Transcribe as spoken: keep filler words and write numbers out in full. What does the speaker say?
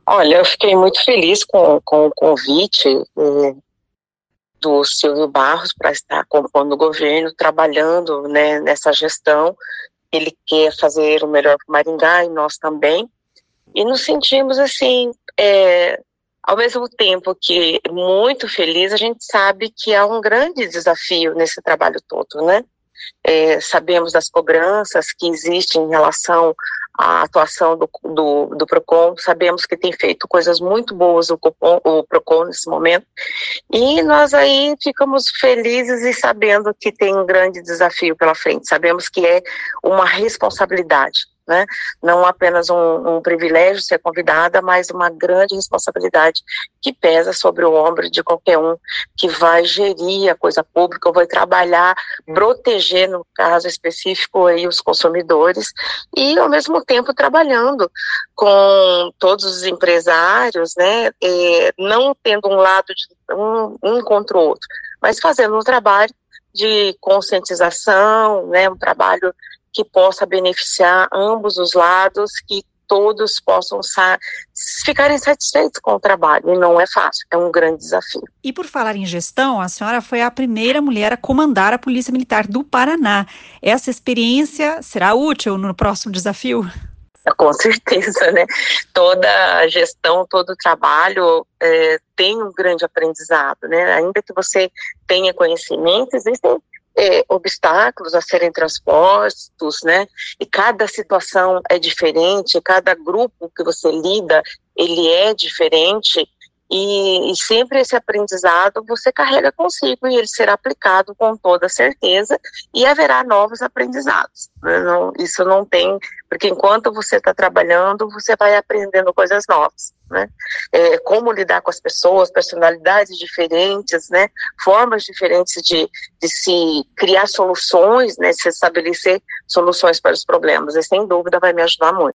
Olha, eu fiquei muito feliz com, com o convite eh, do Silvio Barros para estar compondo o governo, trabalhando, né, nessa gestão. Ele quer fazer o melhor para Maringá e nós também. E nos sentimos assim, é, ao mesmo tempo que muito feliz, a gente sabe que há um grande desafio nesse trabalho todo, né? É, sabemos das cobranças que existem em relação à atuação do, do, do PROCON, sabemos que tem feito coisas muito boas o, Copom, o PROCON nesse momento, e nós aí ficamos felizes e sabendo que tem um grande desafio pela frente, sabemos que é uma responsabilidade, né? Não apenas um, um privilégio ser convidada, mas uma grande responsabilidade que pesa sobre o ombro de qualquer um que vai gerir a coisa pública, ou vai trabalhar, proteger, no caso específico, aí, os consumidores, e ao mesmo tempo trabalhando com todos os empresários, né, e não tendo um lado de um, um contra o outro, mas fazendo um trabalho de conscientização, né, um trabalho que possa beneficiar ambos os lados, que todos possam sa- ficarem satisfeitos com o trabalho. E não é fácil, é um grande desafio. E por falar em gestão, a senhora foi a primeira mulher a comandar a Polícia Militar do Paraná. Essa experiência será útil no próximo desafio? Com certeza, né? Toda a gestão, todo o trabalho é, tem um grande aprendizado, né? Ainda que você tenha conhecimento, existem É, obstáculos a serem transpostos, né? E cada situação é diferente, cada grupo que você lida, ele é diferente, e, e sempre esse aprendizado você carrega consigo e ele será aplicado com toda certeza e haverá novos aprendizados, né? Não, isso não tem, porque enquanto você está trabalhando, você vai aprendendo coisas novas, né? É, como lidar com as pessoas, personalidades diferentes, né? Formas diferentes de, de se criar soluções, né? Se estabelecer soluções para os problemas, e sem dúvida vai me ajudar muito.